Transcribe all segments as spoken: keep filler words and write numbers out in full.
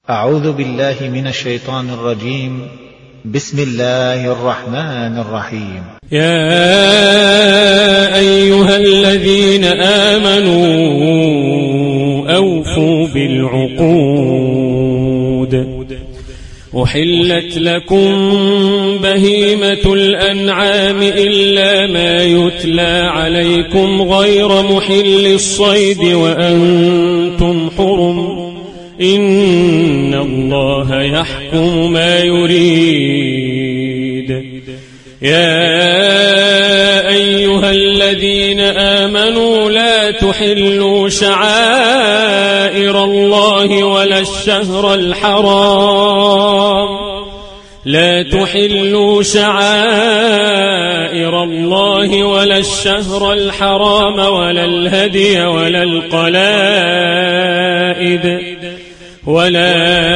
أعوذ بالله من الشيطان الرجيم. بسم الله الرحمن الرحيم. يا أيها الذين آمنوا أوفوا بالعقود. أحلت لكم بهيمة الأنعام إلا ما يتلى عليكم غير محل الصيد وأنتم حرم، إن الله يحكم ما يريد. يا أيها الذين آمنوا لا تحلوا شعائر الله ولا الشهر الحرام لا تحلوا شعائر الله ولا الشهر الحرام ولا الهدي ولا القلائد ولا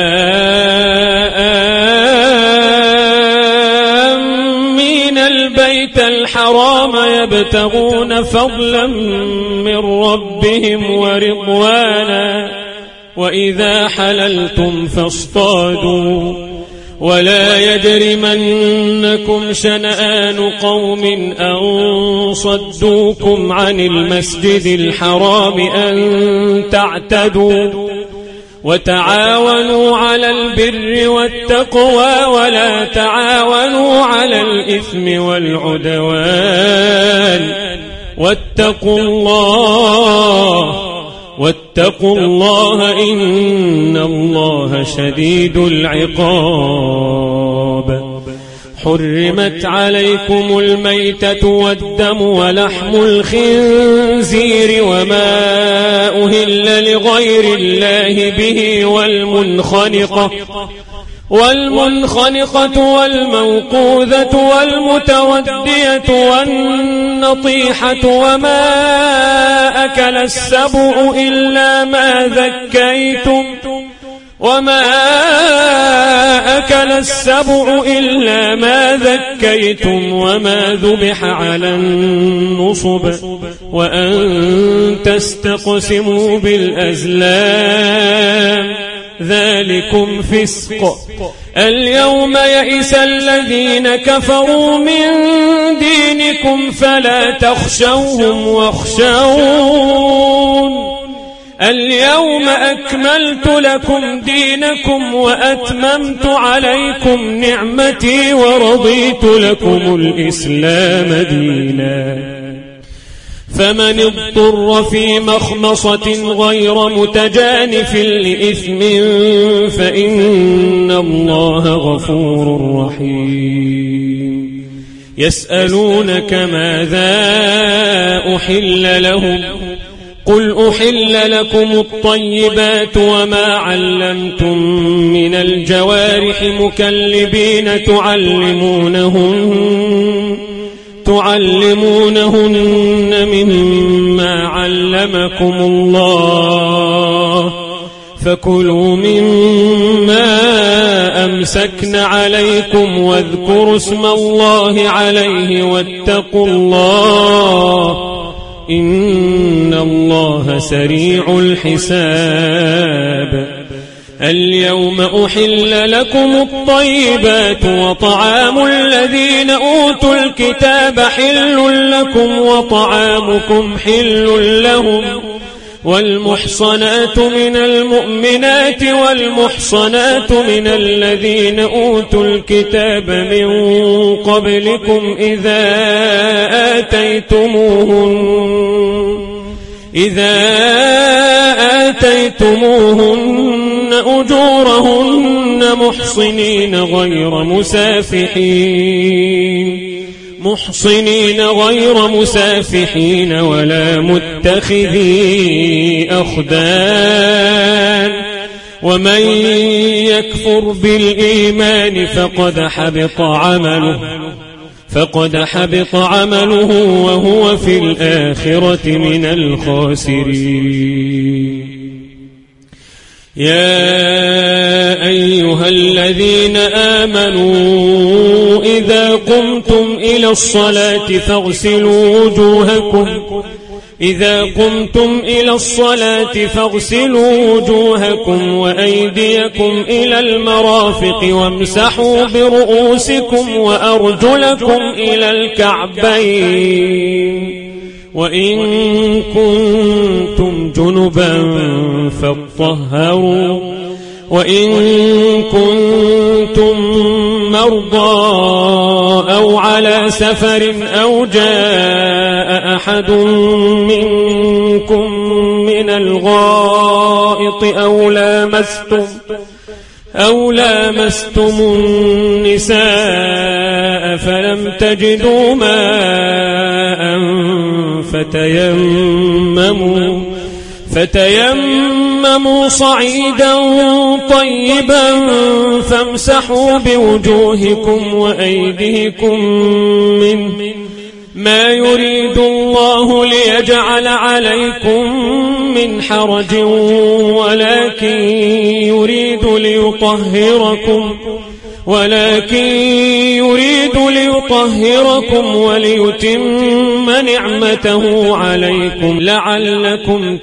آمين البيت الحرام يبتغون فضلا من ربهم ورضوانا، وإذا حللتم فاصطادوا، ولا يجرمنكم شنآن قوم أن صدوكم عن المسجد الحرام أن تعتدوا، وتعاونوا على البر والتقوى ولا تعاونوا على الإثم والعدوان، واتقوا الله واتقوا الله إن الله شديد العقاب. حرمت عليكم الميتة والدم ولحم الخنزير وما أهل لغير الله به والمنخنقة والمنخنقة والموقوذة والمتودية والنطيحة وما أكل السبع إلا ما ذكيتم وما أكل السبع إلا ما ذكيتم وما ذبح على النصب وأن تستقسموا بالأزلام، ذلكم فسق. اليوم يئس الذين كفروا من دينكم فلا تخشوهم واخشون. اليوم أكملت لكم دينكم وأتممت عليكم نعمتي ورضيت لكم الإسلام دينا. فمن اضطر في مخمصة غير متجانف لإثم فإن الله غفور رحيم. يسألونك ماذا أحل لهم، قل أحل لكم الطيبات وما علمتم من الجوارح مكلبين تعلمونهن تعلمونهن مما علمكم الله، فكلوا مما أمسكن عليكم واذكروا اسم الله عليه واتقوا الله إن الله سريع الحساب. اليوم أحل لكم الطيبات وطعام الذين أوتوا الكتاب حل لكم وطعامكم حل لهم، والمحصنات من المؤمنات والمحصنات من الذين أوتوا الكتاب من قبلكم إذا آتيتموهن إذا آتيتموهن أجورهن محصنين غير مسافحين محصنين غير مسافحين ولا متخذي أخدان، ومن يكفر بالإيمان فقد حبط عمله فقد حبط عمله وهو في الآخرة من الخاسرين. يا أيها الذين آمنوا إذا قمتم إلى الصلاة فاغسلوا وجوهكم إذا قمتم إلى الصلاة فاغسلوا وجوهكم وأيديكم إلى المرافق وامسحوا برؤوسكم وأرجلكم إلى الكعبين وإن كنتم جنبا فاطهروا وإن كنتم مرضى أو على سفر أو جاء أحد منكم من الغائط أو لامستم أو لامستم النساء فلم تجدوا ماء فتيمموا فتيمموا صعيدا طيبا فامسحوا بوجوهكم وأيديكم منه ما يريد الله ليجعل عليكم من حرج ولكن يريد ليطهركم ولكن يريد ليطهركم وليتم نعمته عليكم لعلكم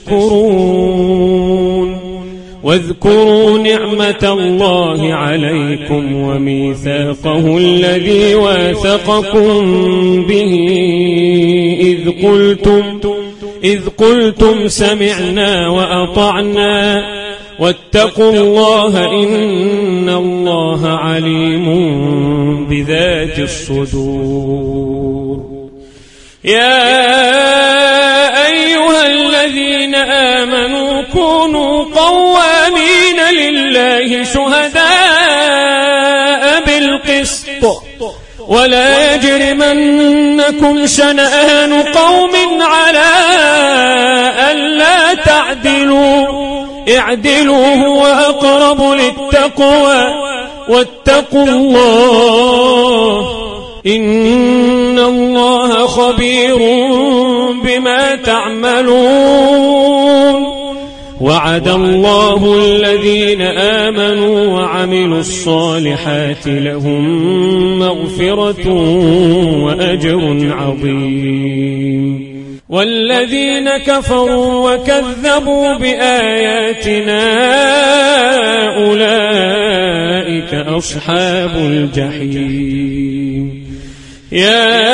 تشكرون واذكروا نعمة الله عليكم وميثاقه الذي واثقكم به إذ قلتم إذ قلتم سمعنا وأطعنا واتقوا الله إن الله عليم بذات الصدور. يا أيها الذين آمنوا كونوا قوامين لله شهداء بالقسط ولا يجرمنكم شنآن قوم على ألا تعدلوا اعدلوا هو أقرب للتقوى واتقوا الله إن الله خبير بما تعملون. وعد الله الذين آمنوا وعملوا الصالحات لهم مغفرة وأجر عظيم والذين كفروا وكذبوا بآياتنا أولئك أصحاب الجحيم. يا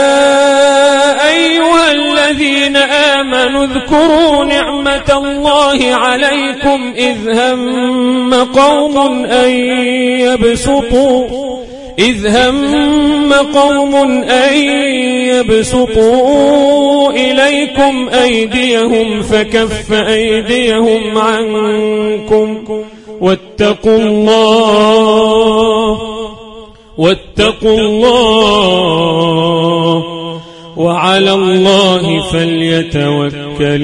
أيها الذين آمنوا اذكروا نعمة الله عليكم إذ هم قوم أن يبسطوا إذ هم قوم أن يبسطوا إليكم أيديهم فكف أيديهم عنكم واتقوا الله واتقوا الله وعلى الله فليتوكل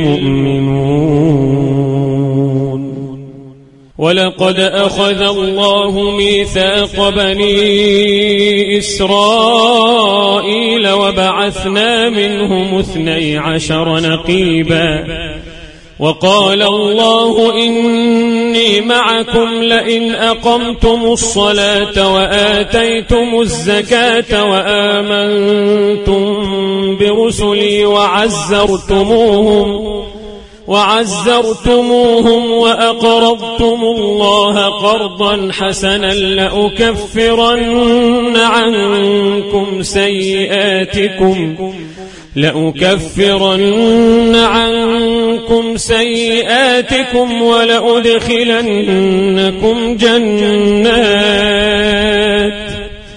المؤمنون. ولقد أخذ الله ميثاق بني إسرائيل وبعثنا منهم اثني عشر نقيبا وقال الله إني معكم لئن أقمتم الصلاة وآتيتم الزكاة وآمنتم برسلي وعزرتموهم وعزرتموهم وأقرضتم الله قرضا حسنا لأكفرن عنكم سيئاتكم لأكفرن عنكم سيئاتكم ولأدخلنكم جنات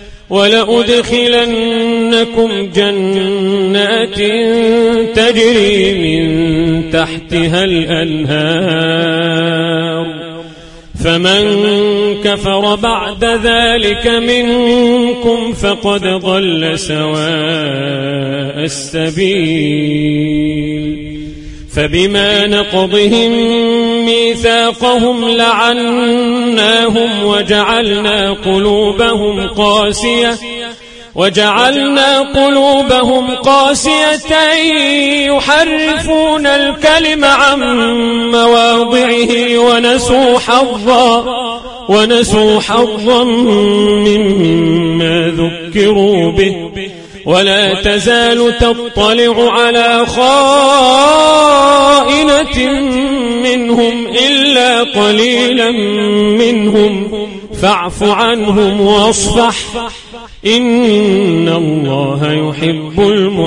ولأدخلنكم جنات تجري من تحتها الأنهار فمن كفر بعد ذلك منكم فقد ضل سواء السبيل. فبما نقضهم ميثاقهم لعناهم وجعلنا قلوبهم قاسية وجعلنا قلوبهم قاسية يحرفون الكلم عن مواضعه ونسوا حظا ونسوا حظا مما ذكروا به ولا تزال تطلع على خائنة منهم إلا قليلا منهم فاعف عنهم واصفح إن الله يحب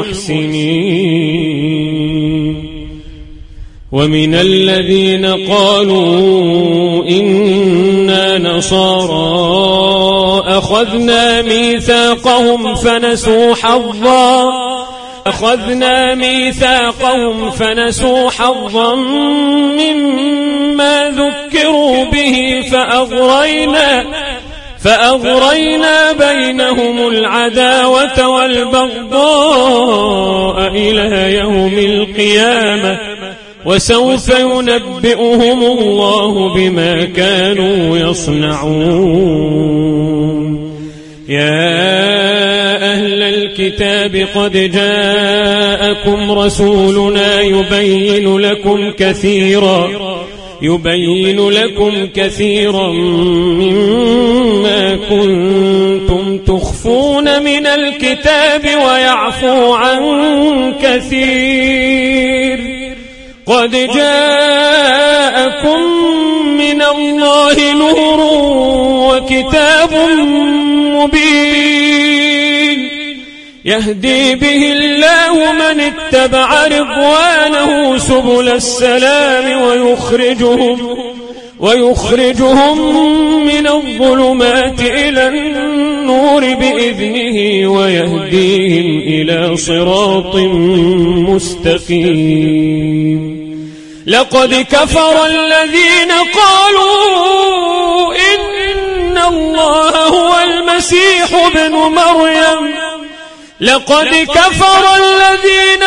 المحسنين. ومن الذين قالوا إنا نصارى أخذنا ميثاقهم فنسوا حظا أخذنا ميثاقهم فنسوا حظا مما ذكروا به فأغرينا فأغرينا بينهم العداوة والبغضاء إلى يوم القيامة وسوف ينبئهم الله بما كانوا يصنعون. يا أهل الكتاب قد جاءكم رسولنا يبين لكم كثيرا يبين لكم كثيرا مما كنتم تخفون من الكتاب ويعفو عن كثير. قد جاءكم من الله نور وكتاب مبين يهدي به الله من اتبع رضوانه سبل السلام ويخرجهم ويخرجهم من الظلمات إلى النور بإذنه ويهديهم إلى صراط مستقيم. لقد كفر الذين قالوا إن الله هو المسيح ابن مريم لقد كفر الذين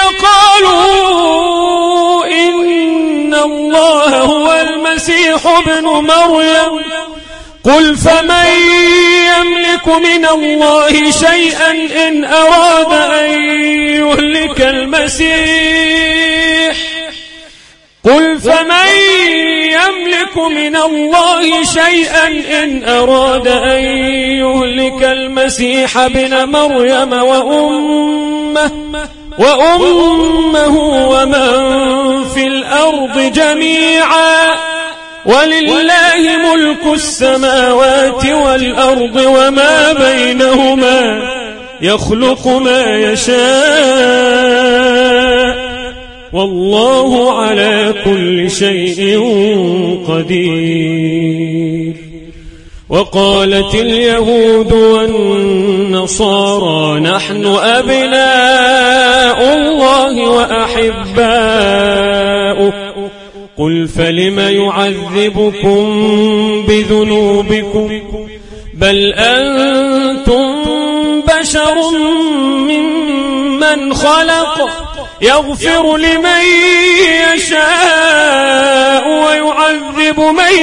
قالوا إن الله هو المسيح ابن مريم قل فمن يملك من الله شيئا إن أراد أن يهلك المسيح قل فمن يملك من الله شيئا إن أراد أن يهلك المسيح ابن مريم وأمه وأمه ومن في الأرض جميعا ولله ملك السماوات والأرض وما بينهما يخلق ما يشاء والله على كل شيء قدير. وقالت اليهود والنصارى نحن أبناء الله وأحباؤه قل فلم يعذبكم بذنوبكم بل أنتم بشر ممن خلق يغفر لمن يشاء ويعذب من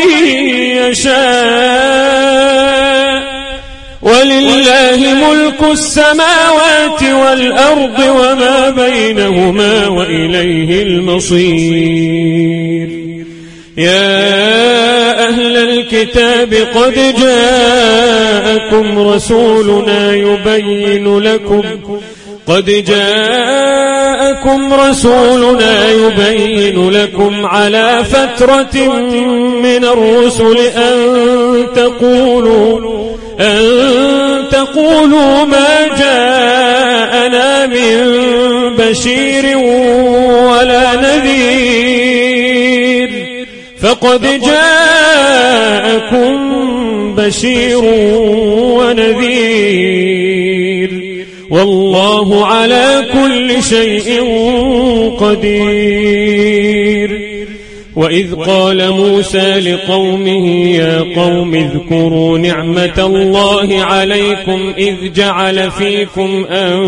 يشاء ولله ملك السماوات والأرض وما بينهما وإليه المصير. يا أهل الكتاب قد جاءكم رسولنا يبين لكم قد جاءكم رسولنا يبين لكم على فترة من الرسل أن تقولوا أن تقولوا ما جاءنا من بشير ولا نذير فقد جاءكم بشير ونذير والله على كل شيء قدير. وإذ قال موسى لقومه يا قوم اذكروا نعمة الله عليكم إذ جعل فيكم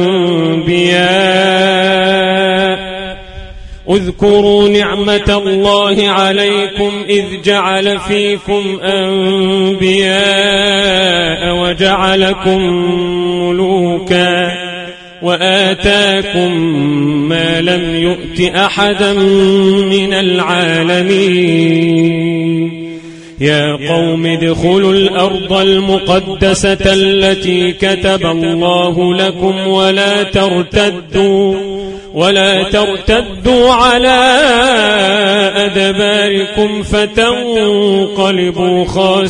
أنبياء اذكروا نعمة الله عليكم إذ جعل فيكم أنبياء وجعلكم ملوكا وآتاكم ما لم يؤت أحدا من العالمين يا قوم ادخلوا الأرض المقدسة التي كتب الله لكم ولا ترتدوا ولا ترتدوا على أدباركم فتنقلبوا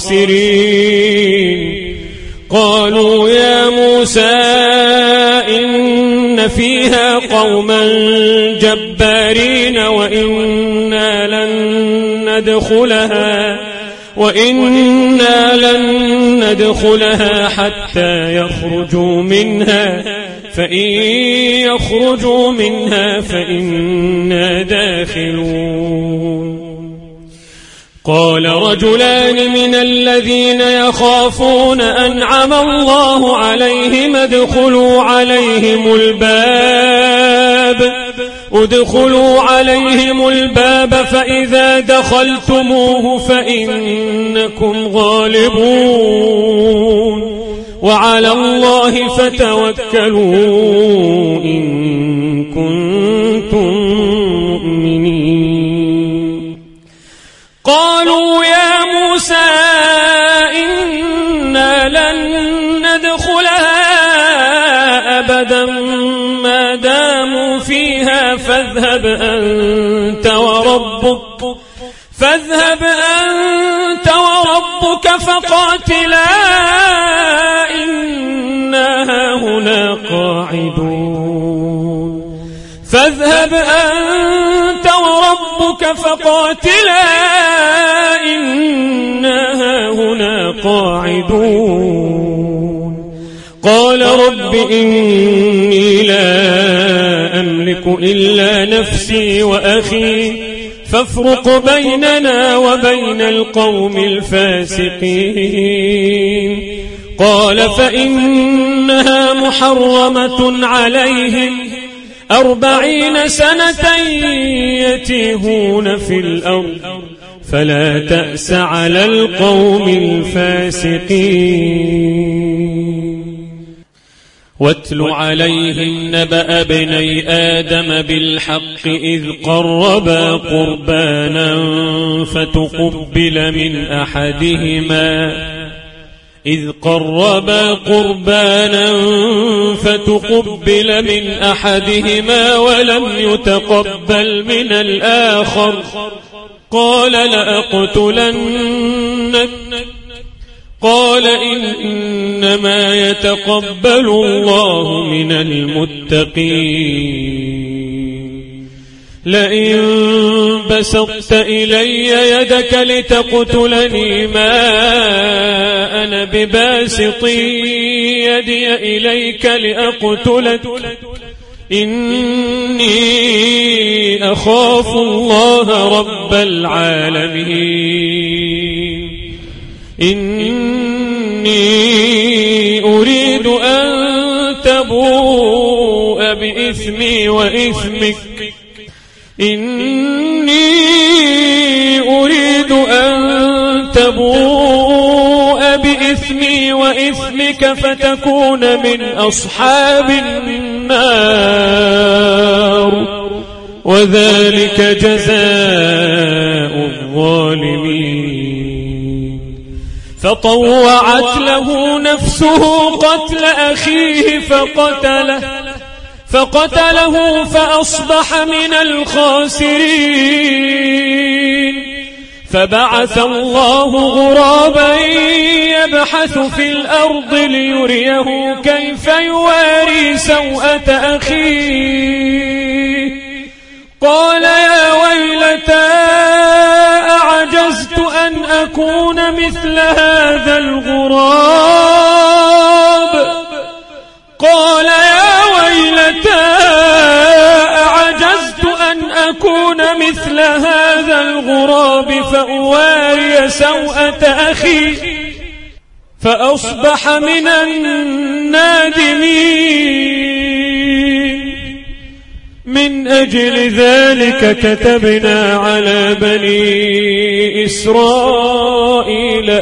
خاسرين. قالوا يا موسى إن فيها قوما جبارين وإنا لن ندخلها وإنا لن ندخلها حتى يخرجوا منها فإن يخرجوا منها فإنا داخلون. قال رجلان من الذين يخافون أنعم الله عليهم ادخلوا عليهم الباب ادخلوا عليهم الباب فإذا دخلتموه فإنكم غالبون وعلى الله فتوكلوا إن كنتم مؤمنين. قالوا يا موسى إنا لن ندخلها أبدا ما داموا فيها فاذهب أنت وربك فاذهب أنت وربك فقاتلا إنا هاهنا قاعدون فاذهب أنت وربك فقاتلا إنا هاهنا قاعدون. قال رب إني لا أملك إلا نفسي وأخي فافرق بيننا وبين القوم الفاسقين. قال فإنها محرمة عليهم أربعين سنة يتيهون في الأرض فلا تأس على القوم الفاسقين. واتل عليهم نبأ ابني آدم بالحق إذ قربا قربانا فتقبل من أحدهما إذ قربا قربانا فتقبل من أحدهما ولم يتقبل من الآخر قال لأقتلنك قال إنما يتقبل الله من المتقين. لئن بسطت إلي يدك لتقتلني ما أنا بباسط يدي إليك لأقتلك إني أخاف الله رب العالمين. إني أريد أن تبوء بإثمي وإثمك إني أريد أن تبوء بإثمي وإثمك فتكون من أصحاب النار وذلك جزاء الظالمين. فطوعت له نفسه قتل أخيه فقتله فقتله فأصبح من الخاسرين. فبعث الله غرابا يبحث في الأرض ليريه كيف يواري سوءة أخيه قال يا ويلتى أعجزت أن أكون مثل هذا الغراب قال يا ويلتى أعجزت أن أكون مثل هذا الغراب فأواري سوءة أخي فأصبح من النادمين. من أجل ذلك كتبنا على بني إسرائيل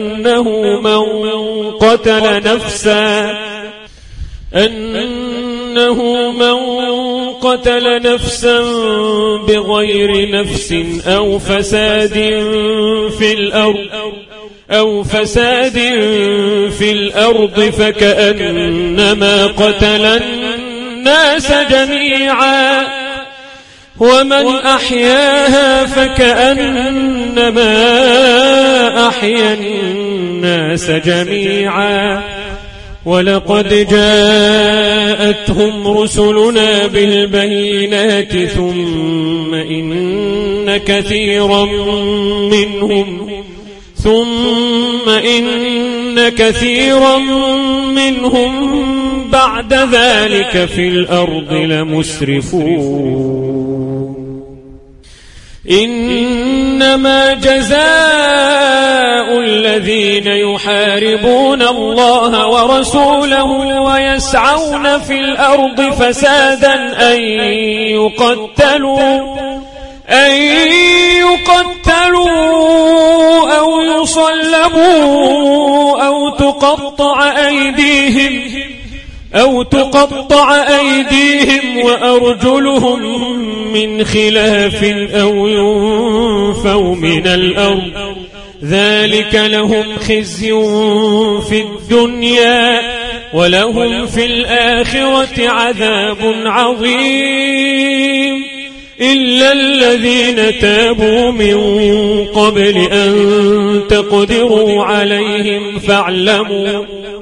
أنه من قتل نفسا أنه أنه من قتل نفسا بغير نفس أو فساد في الأرض أو فساد في الأرض فكأنما قتل الناس جميعا ومن أحياها فكأنما أحيا الناس جميعا ولقد جاءتهم رسلنا بالبينات ثم إن كثيرا منهم ثم إن كثيرا منهم بعد ذلك في الأرض لمسرفون إنما جزاء الذين يحاربون الله ورسوله ويسعون في الأرض فسادا أن يقتلوا أن يقتلوا أو يصلبوا أو تقطع أيديهم أو تقطع أيديهم وأرجلهم من خلاف أو ينفوا من الأرض ذلك لهم خزي في الدنيا ولهم في الآخرة عذاب عظيم إلا الذين تابوا من قبل أن تقدروا عليهم فاعلموا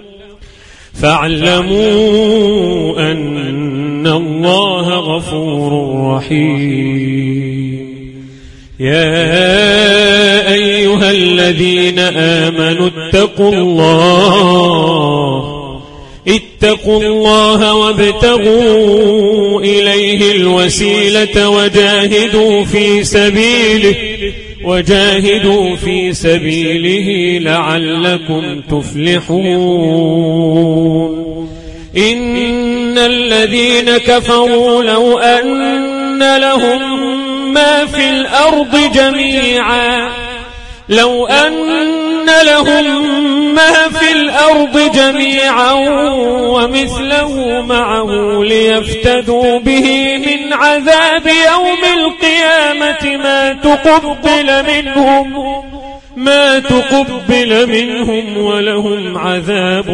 فاعلموا أن الله غفور رحيم يا أيها الذين آمنوا اتقوا الله اتقوا الله وابتغوا إليه الوسيلة وجاهدوا في سبيله وجاهدوا في سبيله لعلكم تفلحون إن الذين كفروا لو أن لهم ما في الأرض جميعا لو أن لهم ما في الأرض جميعا ومثله معه ليفتدوا به من عذاب يوم القيامة ما تقبل منهم ما تقبل منهم ولهم عذاب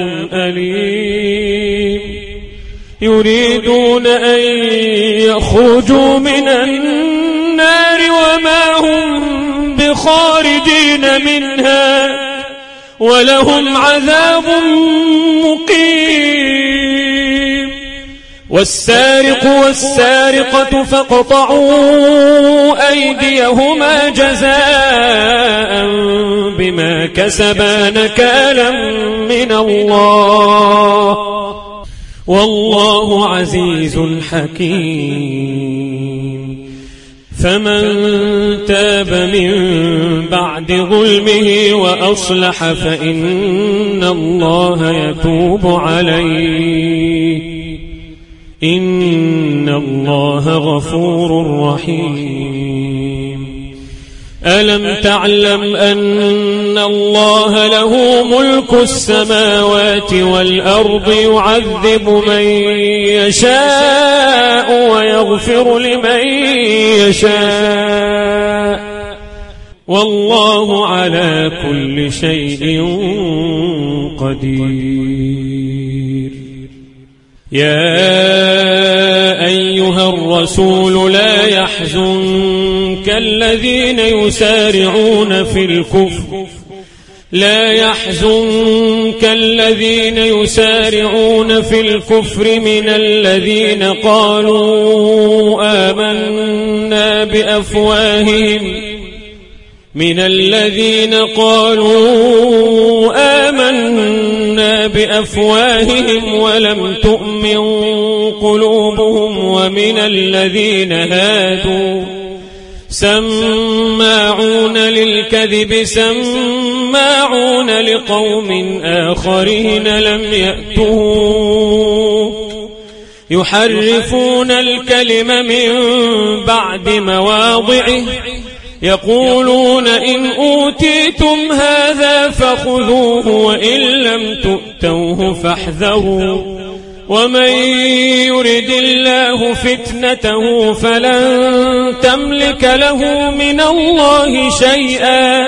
أليم يريدون أن يخرجوا من النار وما هم بخارجين منها ولهم عذاب مقيم والسارق والسارقة فاقطعوا أيديهما جزاء بما كسبا نكالا من الله والله عزيز حكيم فمن تاب من بعد ظلمه وأصلح فإن الله يتوب عليه إن الله غفور رحيم ألم تعلم أن الله له ملك السماوات والأرض يعذب من يشاء ويغفر لمن يشاء والله على كل شيء قدير يا أيها الرسول لا يحزنك الذين يسارعون في الكفر لا يحزنك الذين يسارعون في الكفر من الذين قالوا آمنا بأفواههم من الذين قالوا آمنا بأفواههم ولم تؤمن قلوبهم ومن الذين هادوا سماعون للكذب سماعون لقوم آخرين لم يأتوه يحرفون الكلم من بعد مواضعه يقولون إن أوتيتم هذا فخذوه وإن لم تؤتوه فاحذروا ومن يرد الله فتنته فلن تملك له من الله شيئا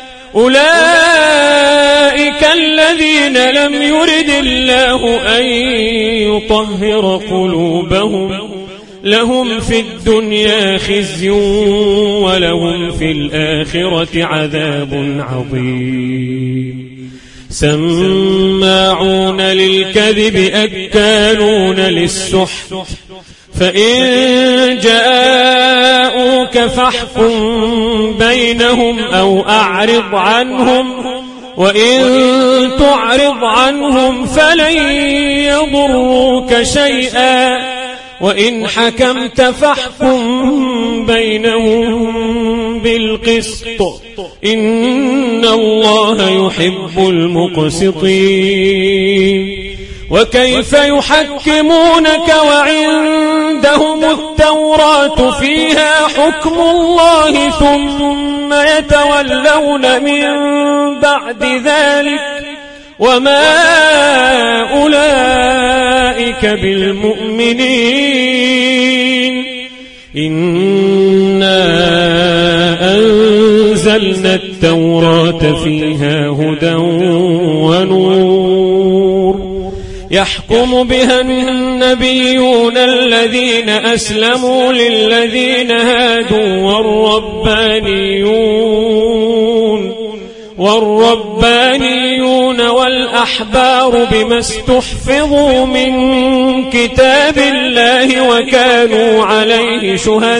أولئك الذين لم يرد الله أن يطهر قلوبهم لهم في الدنيا خزي ولهم في الآخرة عذاب عظيم سماعون للكذب أكالون للسحت فإن جاءوك فاحكم بينهم أو أعرض عنهم وإن تعرض عنهم فلن يضروك شيئا وإن حكمت فاحكم بينهم بالقسط إن الله يحب المقسطين وكيف يحكمونك وعندهم التوراة فيها حكم الله ثم يتولون من بعد ذلك وما أولئك بالمؤمنين إنا أنزلنا التوراة فيها هدى ونور يحكم بها النبيون الذين أسلموا للذين هادوا والربانيون والربانيون والأحبار بما استحفظوا من كتاب الله وكانوا عليه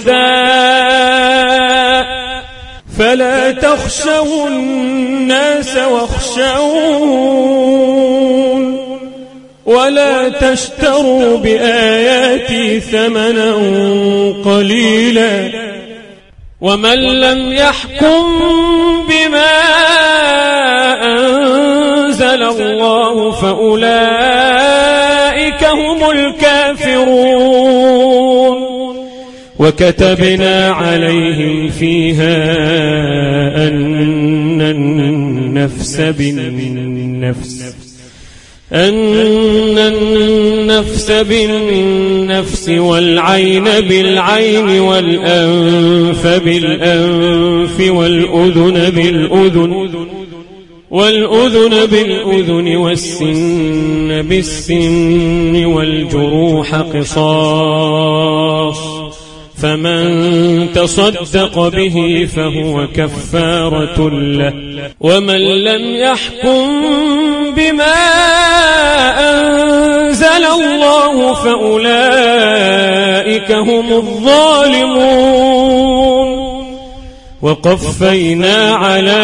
شهداء فلا تخشوا الناس واخشون ولا تشتروا بآياتي ثمنا قليلا ومن لم يحكم بما أنزل الله فأولئك هم الكافرون وكتبنا عليهم فيها أن النفس بالنفس أن النفس بالنفس والعين بالعين والأنف بالأنف والأذن بالأذن والأذن بالأذن والسن بالسن والجروح قصاص فمن تصدق به فهو كفارة له ومن لم يحكم بما أنزل الله فأولئك هم الظالمون وقفينا على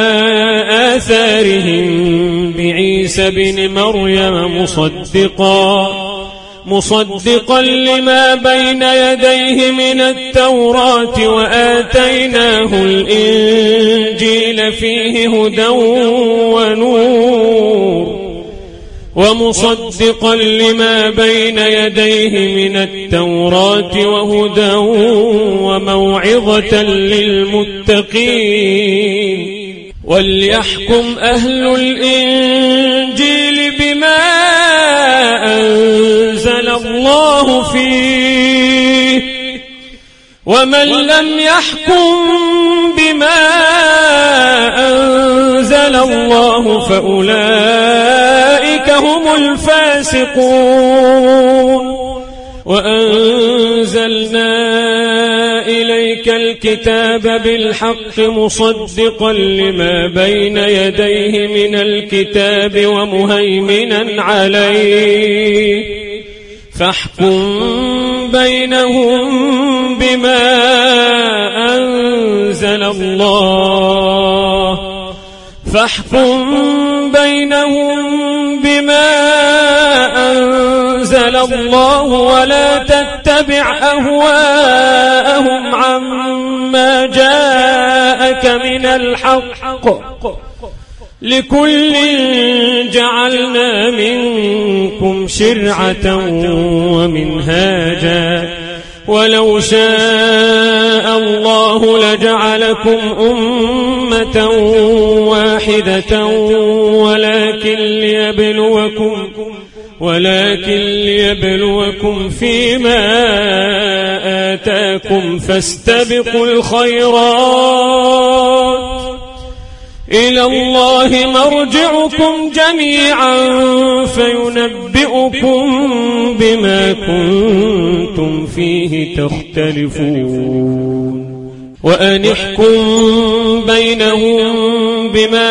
آثارهم بعيسى بن مريم مصدقا مصدقا لما بين يديه من التوراة وآتيناه الإنجيل فيه هدى ونور ومصدقا لما بين يديه من التوراة وهدى وموعظة للمتقين وليحكم أهل الإنجيل بما أنزل الله فيه ومن لم يحكم بما أنزل الله فأولئك هم الفاسقون وأنزلنا إليك الكتاب بالحق مصدقا لما بين يديه من الكتاب ومهيمنا عليه فاحكم بينهم بما أنزل الله فاحكم بينهم بما أنزل الله ولا تتبع أهواءهم عما جاءك من الحق لكل جعلنا منكم شرعة ومنهاجا ولو شاء الله لجعلكم أمة واحدة ولكن ليبلوكم ولكن ليبلوكم فيما آتاكم فاستبقوا الخيرات إلى الله مرجعكم جميعا فينبئكم بما كنتم فيه تختلفون وأن احكم بينهم بما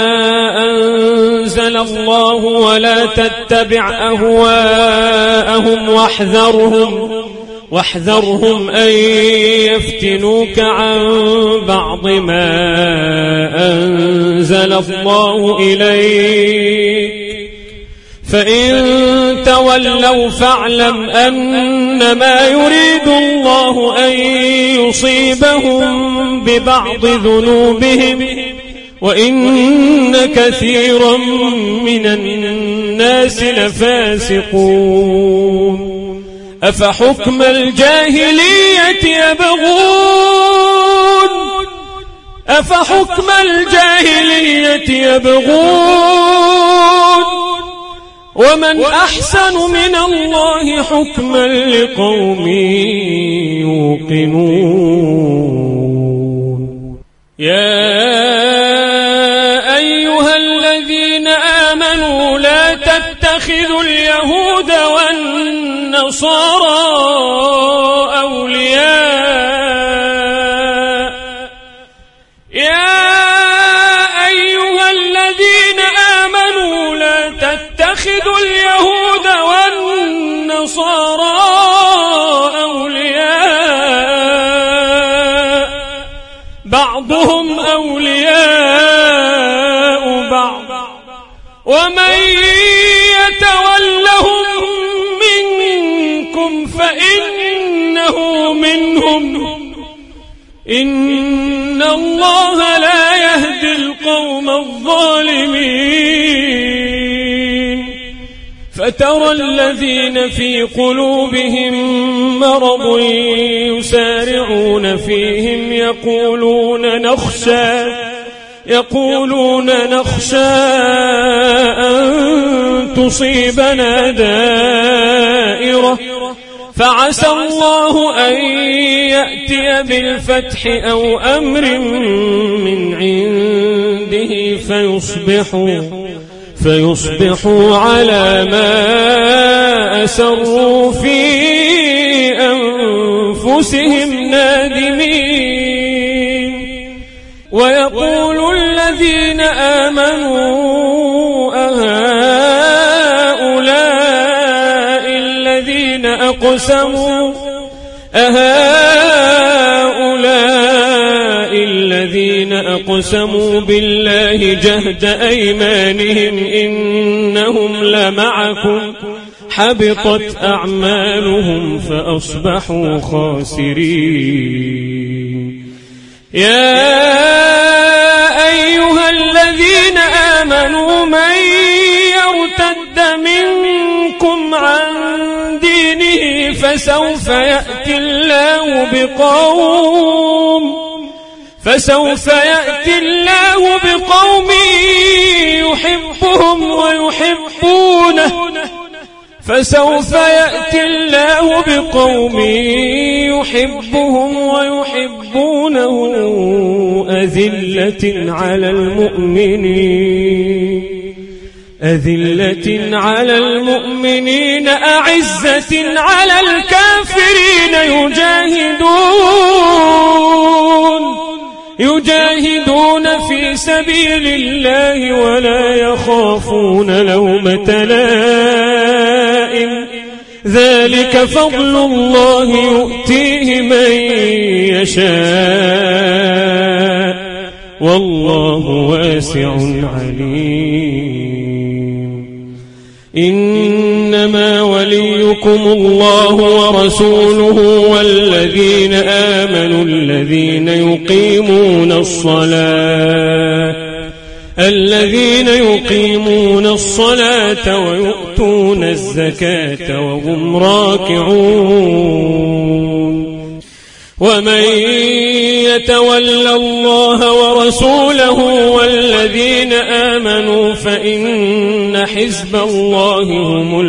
أنزل الله ولا تتبع أهواءهم واحذرهم واحذرهم أن يفتنوك عن بعض ما أنزل الله إليك فإن تولوا فاعلم أنما يريد الله أن يصيبهم ببعض ذنوبهم وإن كثيرا من الناس لفاسقون أفحكم الجاهلية يبغون أفحكم الجاهلية يبغون ومن أحسن من الله حكما لقوم يوقنون يا أيها الذين آمنوا لا تتخذوا اليهود والنصارى أولياء يا أيها الذين آمنوا لا تتخذوا اليهود والنصارى أولياء بعضهم أولياء بعض ومن يتولهم منكم فإنه منهم إن الله لا يهدي القوم الظالمين فترى الذين في قلوبهم مرض يسارعون فيهم يقولون نخشى يقولون نخشى أن تصيبنا دائرة فعسى الله أن يأتي بالفتح أو أمر من عنده فيصبحوا فيصبحوا على ما أسروا في أنفسهم نادمين ويقول الذين آمنوا أهؤلاء الذين أقسموا أهؤلاء الذين أقسموا بالله جهد أيمانهم إنهم لمعكم حبطت أعمالهم فأصبحوا خاسرين يا أيها الذين آمنوا من يرتد منكم عن دينه فسوف يأتي الله بقوم فسوف يأتي الله بقوم يحبهم ويحبونه فسوف يأتي الله بقوم يحبهم ويحبونه أذلة على المؤمنين أذلة على المؤمنين أعزة على الكافرين يجاهدون يجاهدون في سبيل الله ولا يخافون لومة لائم ذلك فضل الله يؤتيه من يشاء والله واسع عليم إنما وليكم الله ورسوله والذين آمنوا الذين يقيمون الصلاة الذين يقيمون الصلاة ويؤتون الزكاة وهم راكعون ومن يتول الله ورسوله والذين آمنوا فإن حزب الله هم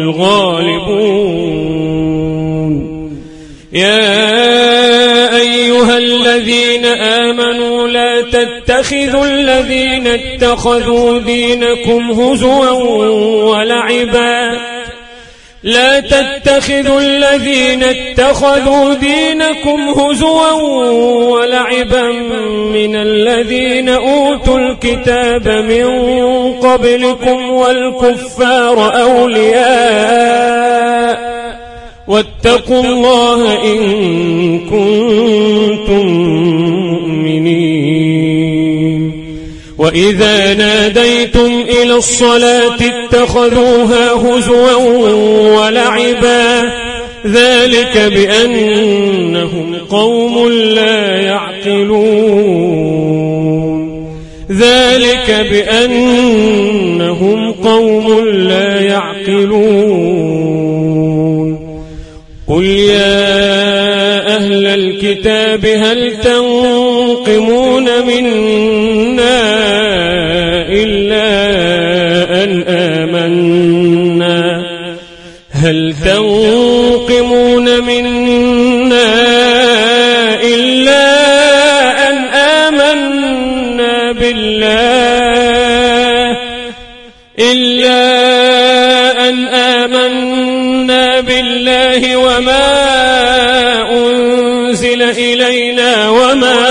الغالبون. يا أيها الذين آمنوا لا تتخذوا الذين اتخذوا دينكم هزوا ولعبا لا تتخذوا الذين اتخذوا دينكم هزوا ولعبا من الذين أوتوا الكتاب من قبلكم والكفار أولياء واتقوا الله إن كنتم مؤمنين. وإذا ناديتم إلى الصلاة اتخذوها هزوا ولعبا ذلك بأنهم قوم لا يعقلون ذلك بأنهم قوم لا يعقلون. قل يا أهل الكتاب هل تنقمون منا إلا أن آمنا هل تنقمون منا إلا أن آمنا بالله إلا أن آمنا بالله وما أنزل إلينا وما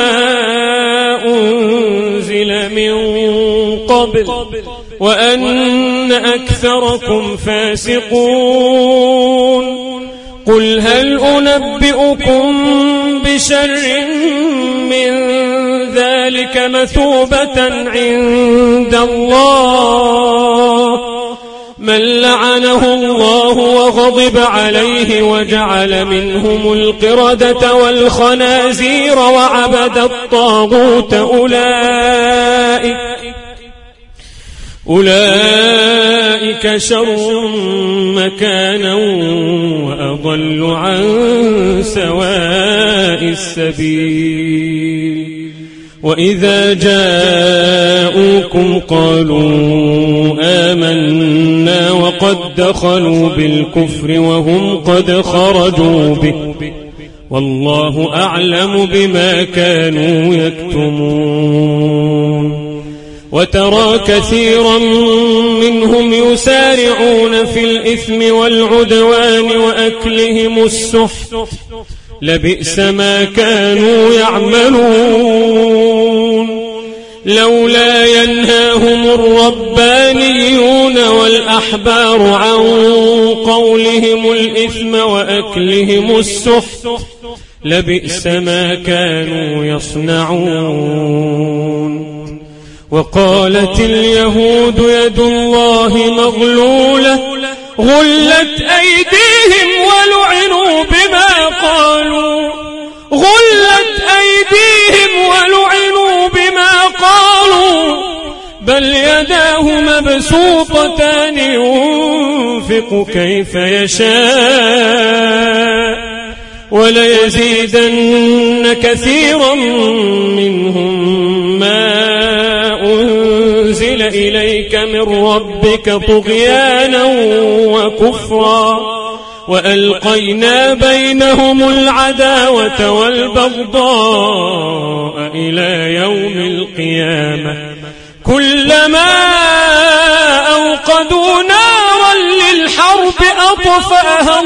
أنزل من قبل وأن أكثركم فاسقون. قل هل أنبئكم بشر من ذلك مثوبة عند الله من لعنه الله وغضب عليه وجعل منهم القردة والخنازير وعبد الطاغوت أولئك أولئك شر مكانا وأضل عن سواء السبيل. وإذا جاءوكم قالوا آمنا وقد دخلوا بالكفر وهم قد خرجوا به والله أعلم بما كانوا يكتمون. وترى كثيرا منهم يسارعون في الإثم والعدوان وأكلهم السحت لبئس ما كانوا يعملون. لولا ينهاهم الربانيون والأحبار عن قولهم الإثم وأكلهم السحت لبئس ما كانوا يصنعون. وقالت اليهود يد الله مغلولة غلت أيديهم ولعنوا بما قالوا غلت أيديهم ولعنوا بما قالوا بل يداه مبسوطتان ينفق كيف يشاء وليزيدن كثيرا منهم ما أنزل إليك من ربك طغيانا وكفرا وألقينا بينهم العداوة والبغضاء إلى يوم القيامة كلما أوقدوا نارا للحرب أطفأها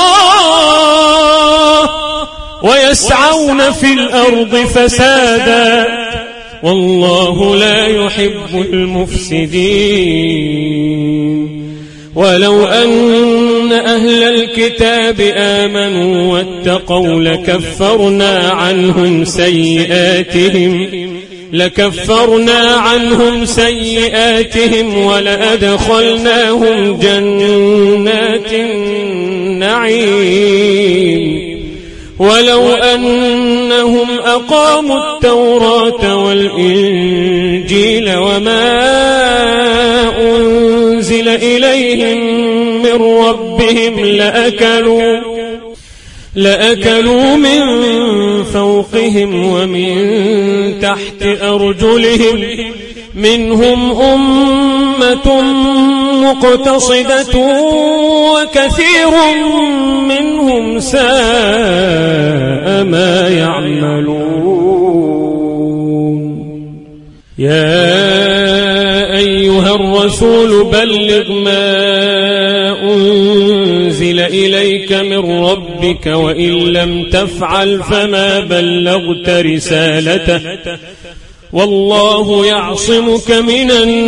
الله ويسعون في الأرض فسادا والله لا يحب المفسدين. ولو أن أهل الكتاب آمنوا واتقوا لكفرنا عنهم سيئاتهم لكفرنا عنهم سيئاتهم ولأدخلناهم جنات النعيم. ولو أنهم أقاموا التوراة والإنجيل وما أنزل إليهم من ربهم لأكلوا لأكلوا من فوقهم ومن تحت أرجلهم منهم أمة مقتصدة وكثير منهم ساء ما يعملون. يا أيها الرسول بلغ ما أنزل إليك من ربك وإن لم تفعل فما بلغت رسالته والله يعصمك من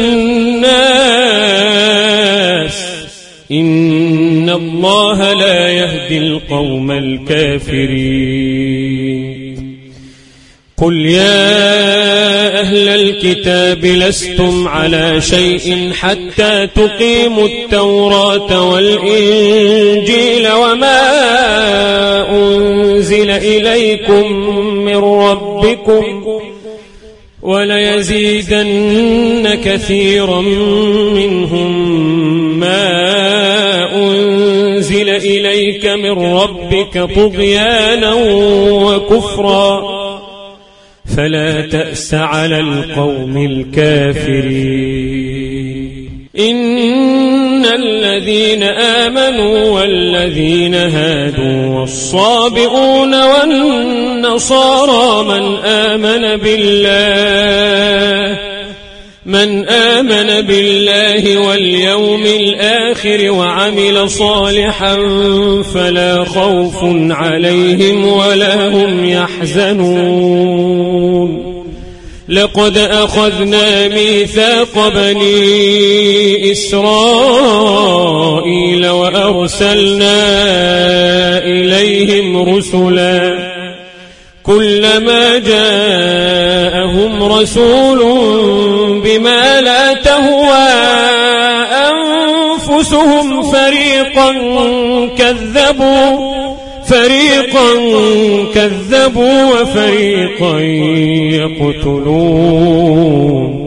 الناس إن الله لا يهدي القوم الكافرين. قل يا أهل الكتاب لستم على شيء حتى تقيموا التوراة والإنجيل وما أنزل إليكم من ربكم وليزيدن كثيرا منهم ما أنزل إليك من ربك طغيانا وكفرا فلا تأس على القوم الكافرين. إن الذين آمنوا والذين هادوا والصابئون والنصارى من آمن بالله من آمن بالله واليوم الآخر وعمل صالحا فلا خوف عليهم ولا هم يحزنون. لقد أخذنا ميثاق بني إسرائيل وأرسلنا إليهم رسلا كلما جاءهم رسول بما لا تهوى أنفسهم فريقا كذبوا فريقا كذبوا وفريقا يقتلون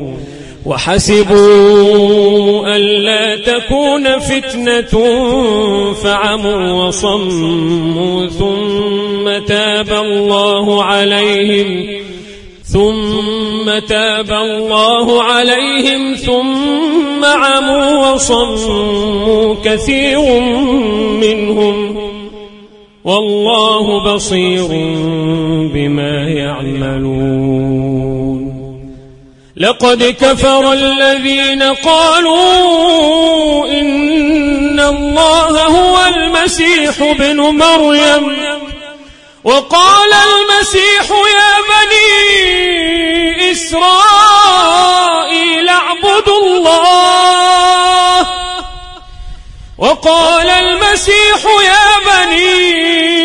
وحسبوا ألا تكون فتنة فعموا وصموا ثم تاب الله عليهم ثم تاب الله عليهم ثم عموا وصموا كثير منهم والله بصير بما يعملون. لقد كفر الذين قالوا إن الله هو المسيح ابن مريم وقال المسيح يا بني إسرائيل اعبدوا الله وقال المسيح يا بني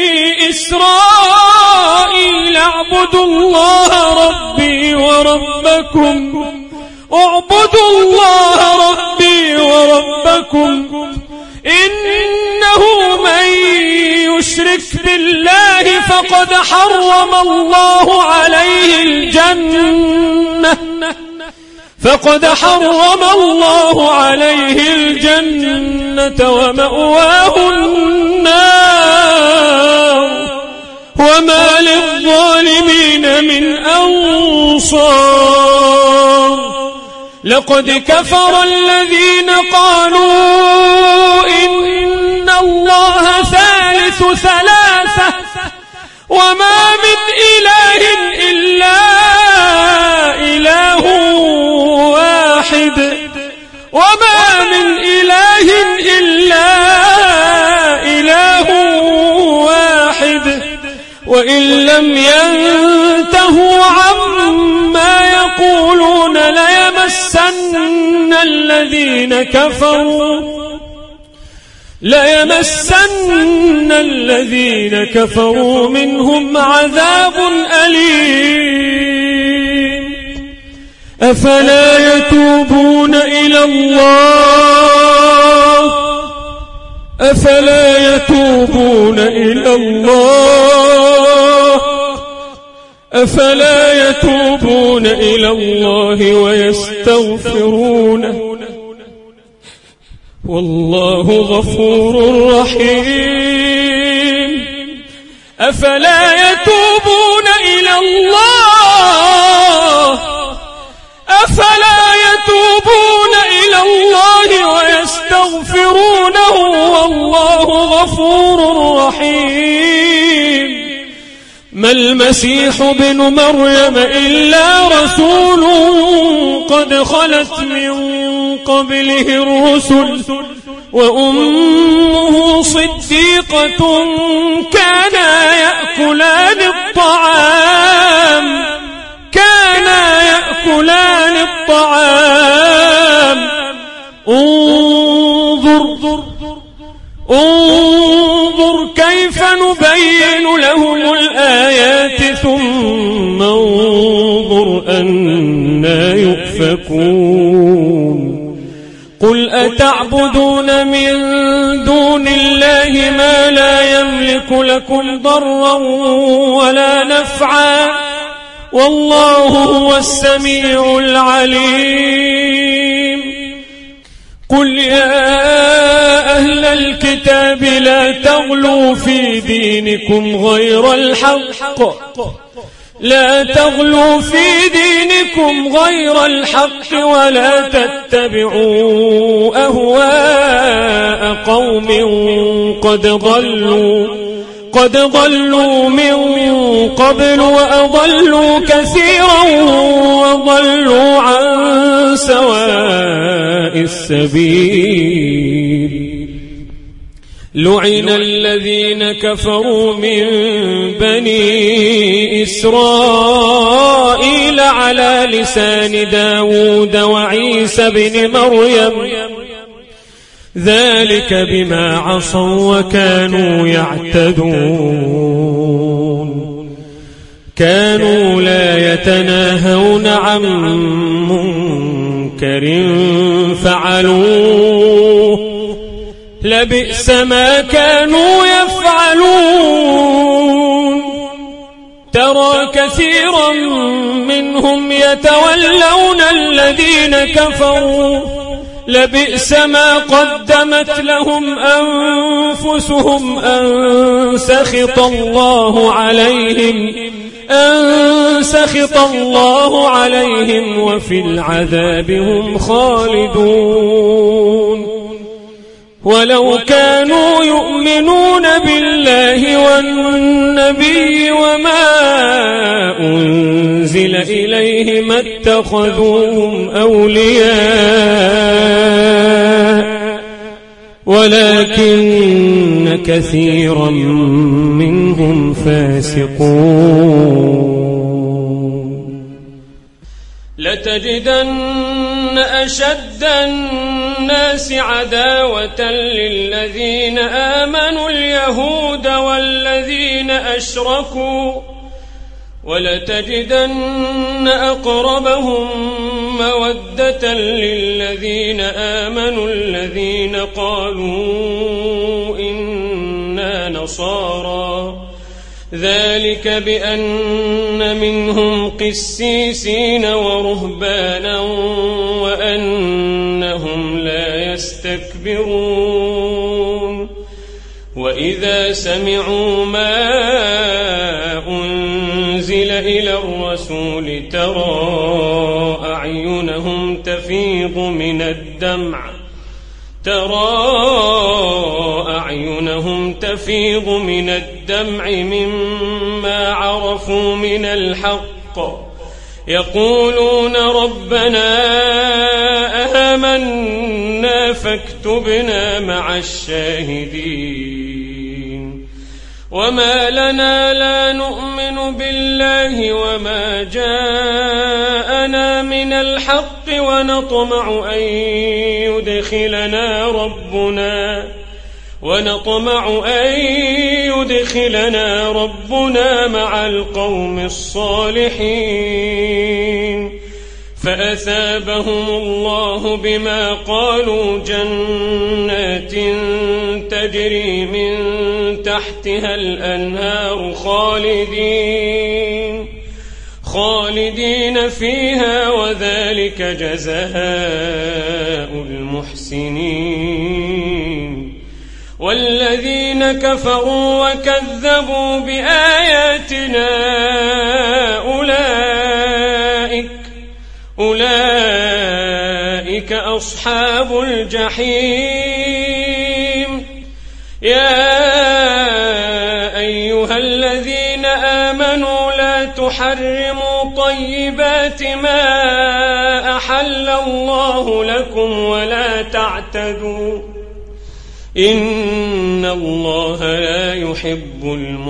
إسرائيل اعبدوا الله ربي وربكم اعبدوا الله ربي وربكم إنه من يشرك بالله فقد حرم الله عليه الجنة فقد حرم الله عليه الجنة ومأواه النار وما للظالمين من أنصار. لقد كفر الذين قالوا إن الله ثالث ثلاثة وما من إله إلا إله واحد وما من إله إلا إله واحد وإن لم ينتهوا عما يقولون ليمسن الذين كفروا ليمسن الذين كفروا منهم عذاب أليم. أفلا يتوبون إلى الله أفلا يتوبون إلى الله أفلا يتوبون إلى الله ويستغفرونه والله غفور رحيم. أفلا يتوبون إلى الله أفلا يتوبون إلى الله ويستغفرونه والله غفور رحيم. ما المسيح ابن مريم إلا رسول قد خلت من قبله الرسل وأمه صديقة كانا يأكلان الطعام كانا يأكلان الطعام انظر انظر كيف نبين لهم الآيات ثم انظر أنى يؤفكون. قل أتعبدون من دون الله ما لا يملك لكم ضرا ولا نفعا والله هو السميع العليم. قل يا أهل الكتاب لا تغلوا في دينكم غير الحق لا تغلوا في دينكم غير الحق ولا تتبعوا أهواء قوم قد ضلوا قد ضلوا من قبل وأضلوا كثيرا وضلوا عن سواء السبيل. لعن الذين كفروا من بني إسرائيل على لسان داود وعيسى بن مريم ذلك بما عصوا وكانوا يعتدون. كانوا لا يتناهون عن منكر فعلوه لبئس ما كانوا يفعلون. ترى كثيرا منهم يتولون الذين كفروا لبئس ما قدمت لهم أنفسهم أن سخط الله عليهم أن سخط الله عليهم وفي العذاب هم خالدون. ولو كانوا يؤمنون بالله والنبي وما أنزل إليه ما اتخذوهم أولياء ولكن كثيرا منهم فاسقون. لتجدن أشد الناس عداوة للذين آمنوا اليهود والذين أشركوا ولتجدن أقربهم مودة للذين آمنوا الذين قالوا إنا نصارى ذلك بأن منهم قسيسين ورهبانا وأنهم لا يستكبرون. وإذا سمعوا ما أنزل إلى الرسول ترى أعينهم تفيض من الدمع ترى أعينهم تفيض من الدمع مما عرفوا من الحق يقولون ربنا آمنا فاكتبنا مع الشاهدين. وما لنا لا نؤمن بالله وما جاءنا من الحق ونطمع أن يدخلنا ربنا ونطمع أن يدخلنا ربنا مع القوم الصالحين. فأثابهم الله بما قالوا جنات تجري من تحتها الأنهار خالدين خالدين فيها وذلك جزاء المحسنين. والذين كفروا وكذبوا بآياتنا أولئك أولئك أصحاب الجحيم. يا أيها الذين آمنوا لا تحرموا طيبات ما أحل الله لكم ولا تعتدوا إن الله لا يحب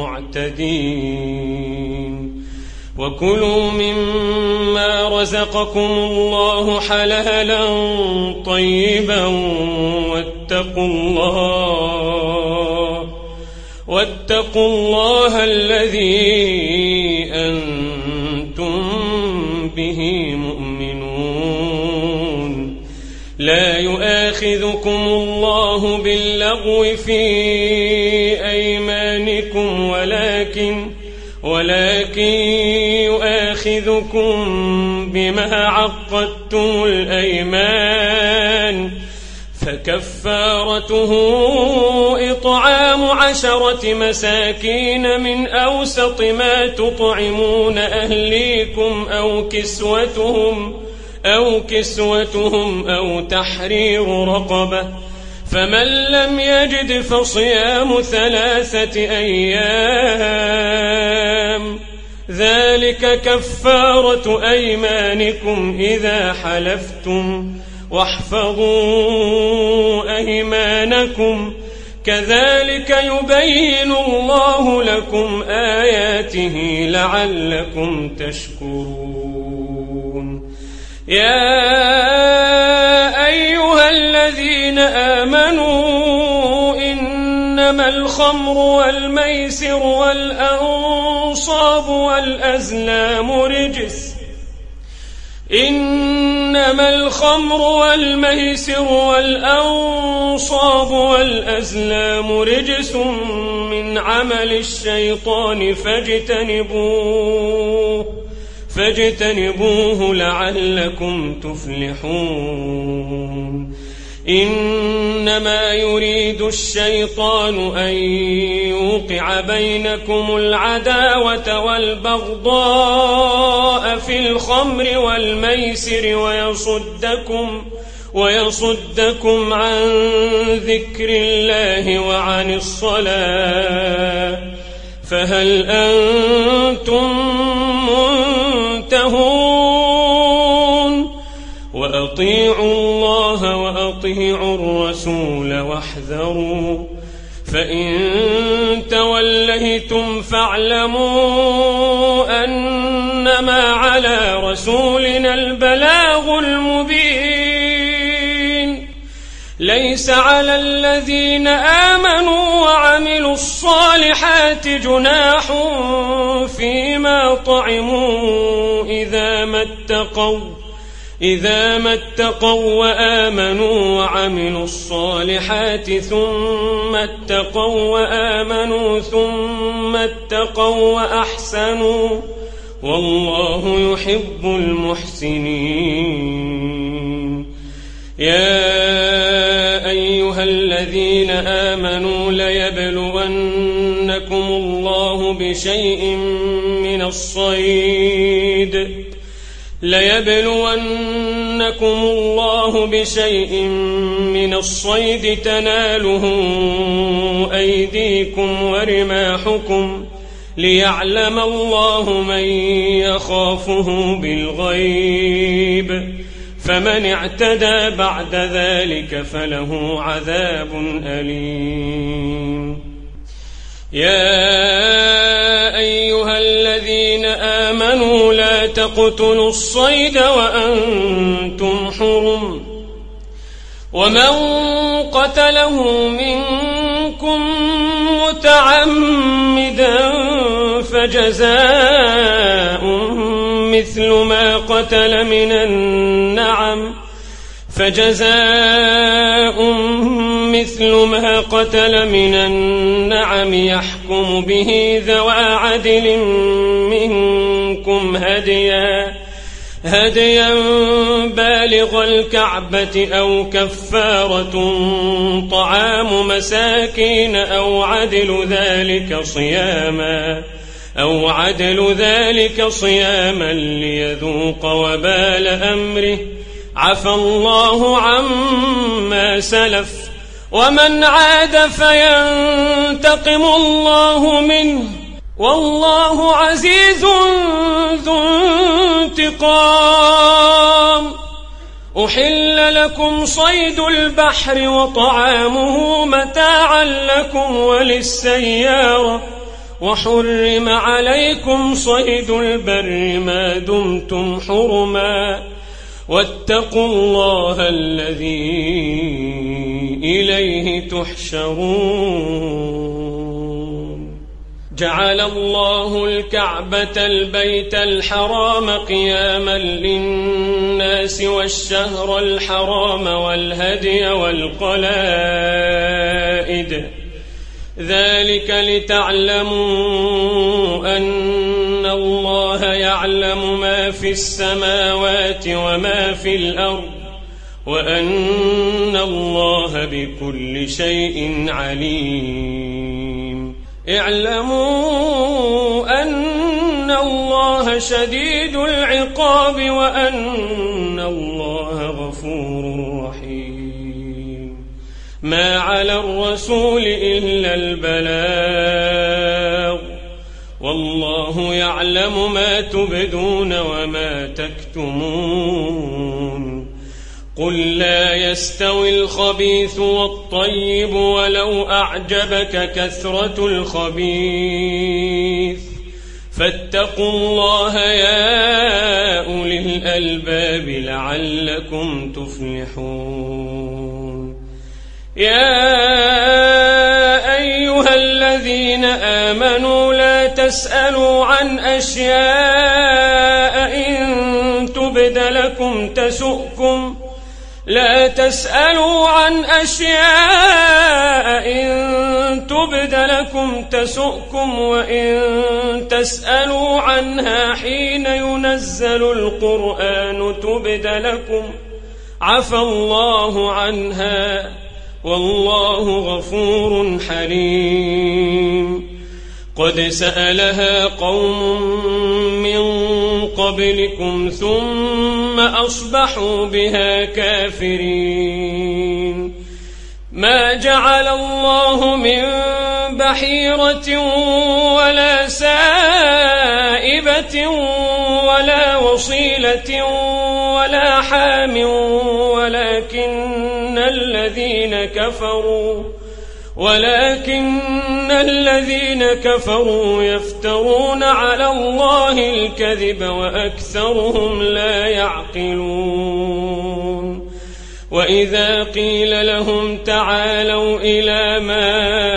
المعتدين. وكلوا مما رزقكم الله حلالا طيبا واتقوا الله واتقوا الله الذي أنتم به مؤمنون. لا يؤاخذكم الله باللغو في أيمانكم ولكن ولكن يؤاخذكم بما عقدتم الأيمان فكفارته إطعام عشرة مساكين من أوسط ما تطعمون أهليكم أو كسوتهم أو كسوتهم أو تحرير رقبة فمن لم يجد فصيام ثلاثة أيام ذلك كفارة أيمانكم إذا حلفتم واحفظوا أيمانكم كذلك يبين الله لكم آياته لعلكم تشكرون. يا أيها الذين آمنوا إنما الخمر والميسر والأنصاب والأزلام رجس إنما الخمر والميسر والأنصاب والأزلام رجس من عمل الشيطان فاجتنبوه فاجتنبوه لعلكم تفلحون. إنما يريد الشيطان أن يوقع بينكم العداوة والبغضاء في الخمر والميسر ويصدكم ويصدكم عن ذكر الله وعن الصلاة فهل أنتم منتهون؟ وأطيعوا الله وأطيعوا الرسول واحذروا فإن توليتم فاعلموا أنما على رسولنا البلاغ المبين. ليس على الذين آمنوا وعملوا الصالحات جناح فيما طعموا إذا ما اتقوا إذا ما اتقوا وآمنوا وعملوا الصالحات ثم اتقوا وآمنوا ثم اتقوا وأحسنوا والله يحب المحسنين. يا أيها الذين آمنوا ليبلونكم الله بشيء من الصيد ليبلونكم الله بشيء من الصيد تناله أيديكم ورماحكم ليعلم الله من يخافه بالغيب فمن اعتدى بعد ذلك فله عذاب أليم. يا أيها الذين آمنوا لا تقتلوا الصيد وأنتم حرم ومن قتله منكم متعمدا فجزاء مثل ما قتل من النعم فجزاء مثل ما قتل من النعم يحكم به ذوى عدل منكم هديا هديا بالغ الكعبة أو كفارة طعام مساكين أو عدل ذلك صياما أو عدل ذلك صياما ليذوق وبال أمره عفى الله عما سلف ومن عاد فينتقم الله منه والله عزيز ذو انتقام. أحل لكم صيد البحر وطعامه متاعا لكم وللسيارة وحرم عليكم صيد البر ما دمتم حرما واتقوا الله الذي إليه تحشرون. جعل الله الكعبة البيت الحرام قياما للناس والشهر الحرام والهدي والقلائد ذلك لتعلموا أن الله يعلم ما في السماوات وما في الأرض وأن الله بكل شيء عليم. اعلموا أن الله شديد العقاب وأن الله غفور رحيم. ما على الرسول إلا البلاغ والله يعلم ما تبدون وما تكتمون. قل لا يستوي الخبيث والطيب ولو أعجبك كثرة الخبيث فاتقوا الله يا أولي الألباب لعلكم تفلحون. يا أيها الذين آمنوا لا تسألوا عن أشياء إن تبد لكم تسؤكم لا تسألوا عن أشياء إن تبد لكم تسؤكم وإن تسألوا عنها حين ينزل القرآن تبد لكم عفى الله عنها والله غفور حليم. قد سألها قوم من قبلكم ثم أصبحوا بها كافرين. ما جعل الله من بحيرة ولا سائبة ولا وصيلة ولا حام ولكن الذين كفروا ولكن الذين كفروا يفترون على الله الكذب وأكثرهم لا يعقلون. وإذا قيل لهم تعالوا إلى ما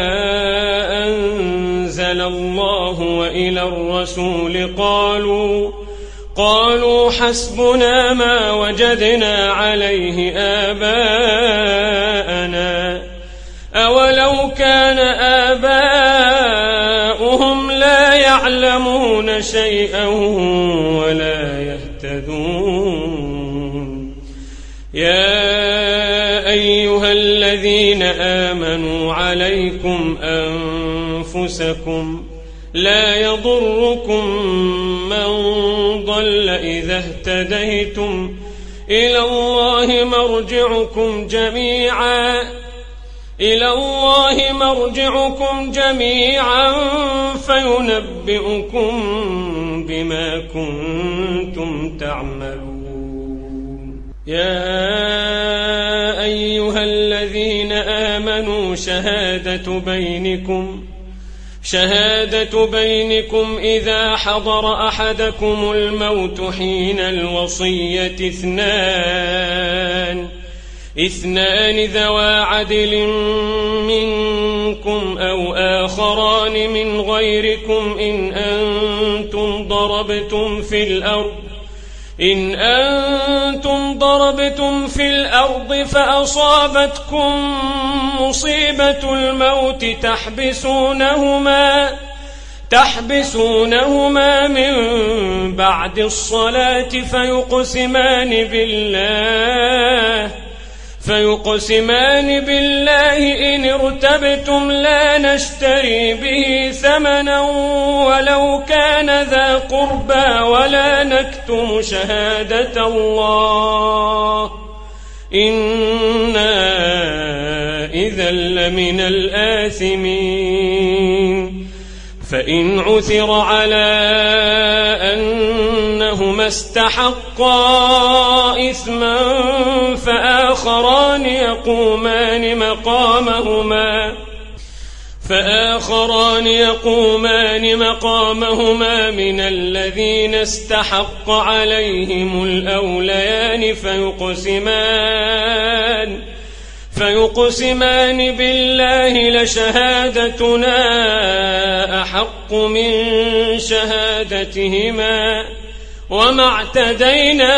أنزل الله وإلى الرسول قالوا قالوا حسبنا ما وجدنا عليه آباءنا أولو كان آباؤهم لا يعلمون شيئا ولا يهتدون. يا أيها الذين آمنوا عليكم أنفسكم لا يضركم من ضل إذا اهتديتم إلى الله مرجعكم جميعا إلى الله مرجعكم جميعا فينبئكم بما كنتم تعملون. يا أيها الذين آمنوا شهادة بينكم شهادة بينكم إذا حضر أحدكم الموت حين الوصية اثنان اثنان ذوى عدل منكم أو آخران من غيركم إن أنتم ضربتم في الأرض إن أنتم ضربتم في الأرض فأصابتكم مصيبة الموت تحبسونهما تحبسونهما من بعد الصلاة فيقسمان بالله فيقسمان بالله إن ارتبتم لا نشتري به ثمنا ولو كان ذا قربى ولا نكتم شهادة الله إنا إذا لمن الآثمين فإن عثر على أنهما استحقا إثما فآخران يقومان مقامهما فآخران يقومان مقامهما من الذين استحق عليهم الأوليان فيقسمان فيقسمان بالله لشهادتنا أحق من شهادتهما وما اعتدينا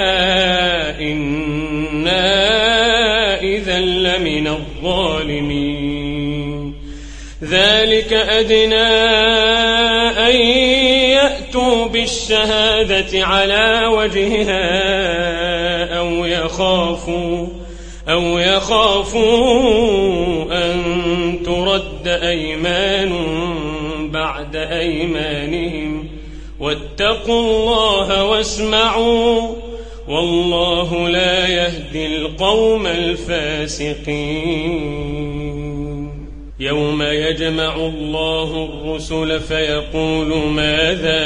إنا إذا لمن الظالمين ذلك أدنى أن يأتوا بالشهادة على وجهها أو يخافوا أو يخافوا أن ترد أيمان بعد أيمانهم واتقوا الله واسمعوا والله لا يهدي القوم الفاسقين يوم يجمع الله الرسل فيقول ماذا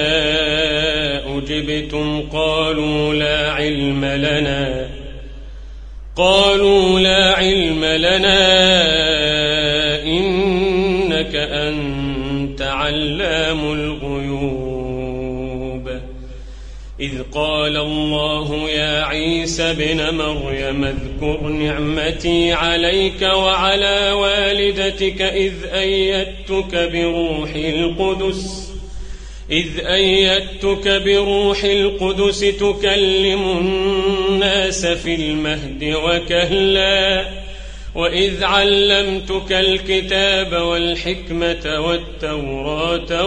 أجبتم قالوا لا علم لنا قالوا لا علم لنا إنك أنت علام الغيوب إذ قال الله يا عيسى ابن مريم اذكر نعمتي عليك وعلى والدتك إذ أيدتك بروح القدس إذ أيدتك بروح القدس تكلم الناس في المهد وكهلا وإذ علمتك الكتاب والحكمة والتوراة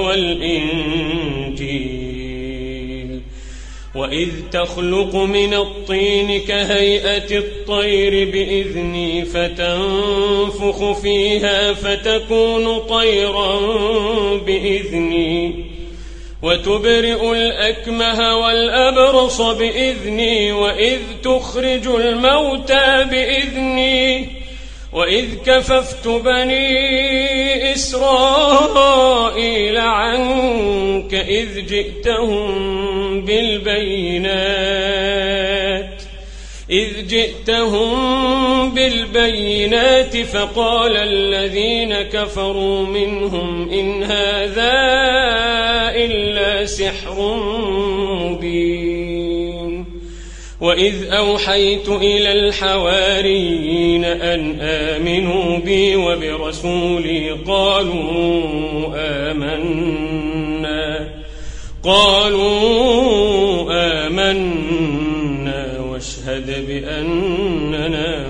والإنجيل وإذ تخلق من الطين كهيئة الطير بإذني فتنفخ فيها فتكون طيرا بإذني وتبرئ الأكمه والأبرص بإذني وإذ تخرج الموتى بإذني وإذ كففت بني إسرائيل عنك إذ جئتهم بالبينات إذ جئتهم بالبينات فقال الذين كفروا منهم إن هذا إلا سحر مبين وإذ أوحيت إلى الحواريين أن آمنوا بي وبرسولي قالوا آمنا قالوا آمنا واشهد بأننا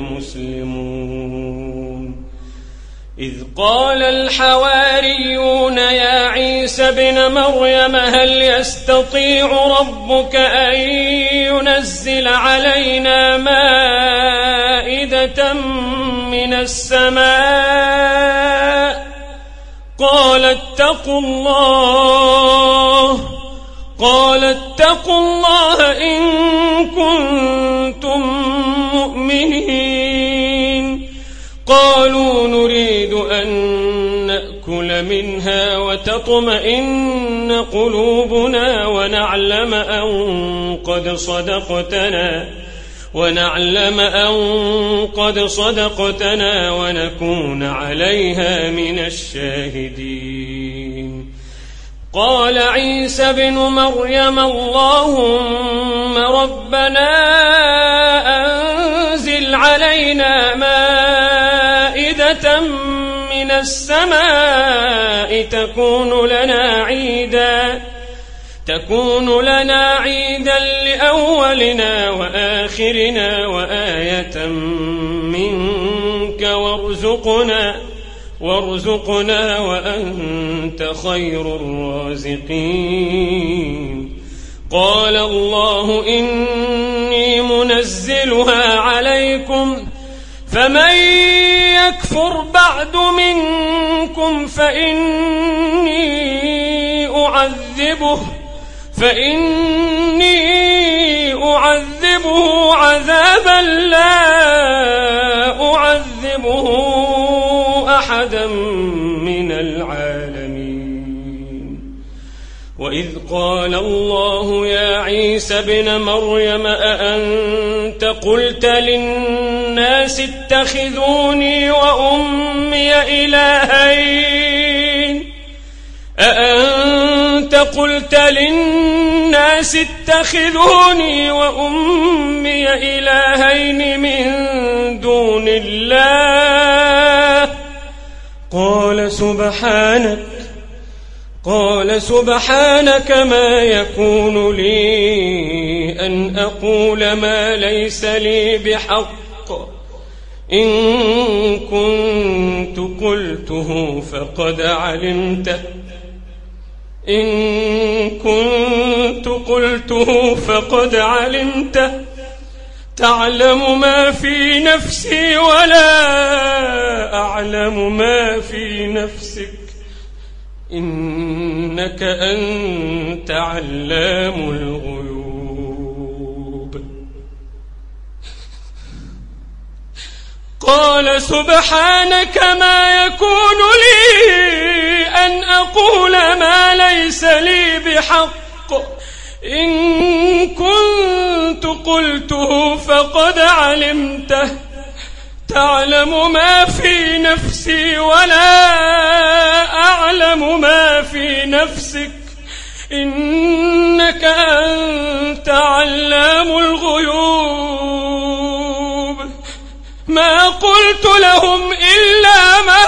مسلمون إذ قال الحواريون يا عيسى ابن مريم هل يستطيع ربك أن ينزل علينا مائدة من السماء قال اتقوا الله قال اتقوا الله إن كنتم مؤمنين قالوا نريد أن نأكل منها وتطمئن قلوبنا ونعلم أن قد صدقتنا ونعلم أن قد صدقتنا ونكون عليها من الشاهدين قال عيسى ابن مريم اللهم ربنا أنزل علينا مائدة من السماء تكون لنا عيدا تكون لنا عيدا لأولنا وآخرنا وآية منك وارزقنا وارزقنا وأنت خير الرازقين. قال الله إني منزلها عليكم فمن يكفر بعد منكم فإني أعذبه فإني أعذبه عذابا لا أعذبه أحدا من العالمين. وإذ قال الله يا عيسى ابن مريم أأنت قلت للناس اتخذوني وأمي إلهين أأنت قلت للناس اتخذوني وأمي إلهين من دون الله قال سبحانك قال سبحانك ما يكون لي أن أقول ما ليس لي بحق إن كنت قلته فقد علمته إن كنت قلته فقد علمته تعلم ما في نفسي ولا أعلم ما في نفسك إنك أنت علام الغيوب. قال سبحانك ما يكون لي أن أقول ما ليس لي بحق إن كنت قلته فقد علمته تعلم ما في نفسي ولا أعلم ما في نفسك إنك أنت علام الغيوب. ما قلت لهم إلا ما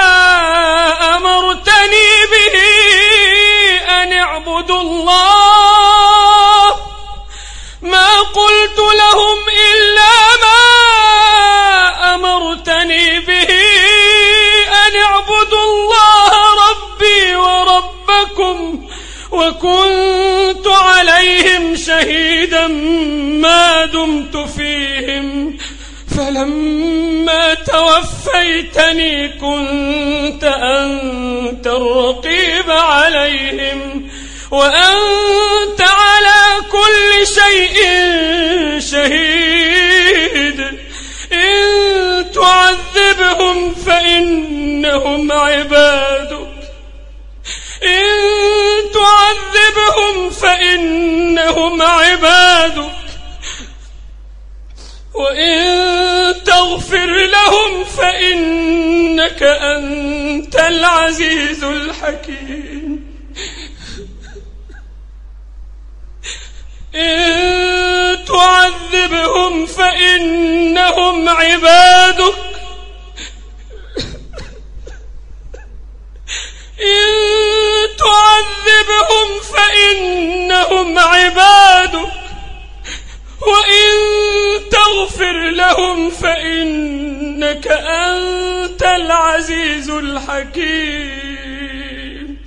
أمرتني به أن اعبدوا الله ما قلت لهم إلا ما أمرتني به أن اعبدوا الله ربي وربكم وكنت عليهم شهيدا ما دمت فيهم فلما توفيتني كنت أنت الرقيب عليهم وأنت على كل شيء شهيد. إن تعذبهم فإنهم عبادك إن تعذبهم فإنهم عبادك وإن تغفر لهم فإنك أنت العزيز الحكيم. إن تعذبهم فإنهم عبادك إن تعذبهم فإنهم عبادك وإن تغفر لهم فإنك أنت العزيز الحكيم.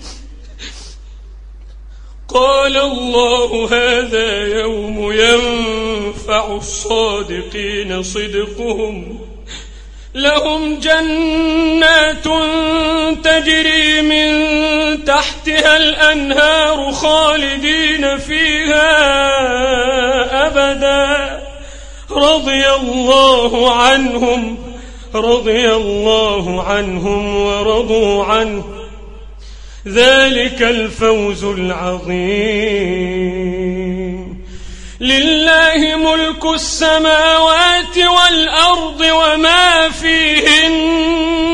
قال الله هذا يوم ينفع الصادقين صدقهم لهم جنات تجري من تحتها الأنهار خالدين فيها أبدا رضي الله عنهم رضي الله عنهم ورضوا عنه ذلك الفوز العظيم. لله ملك السماوات والأرض وما فيهن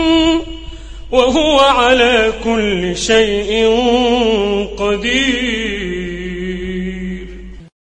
وهو على كل شيء قدير.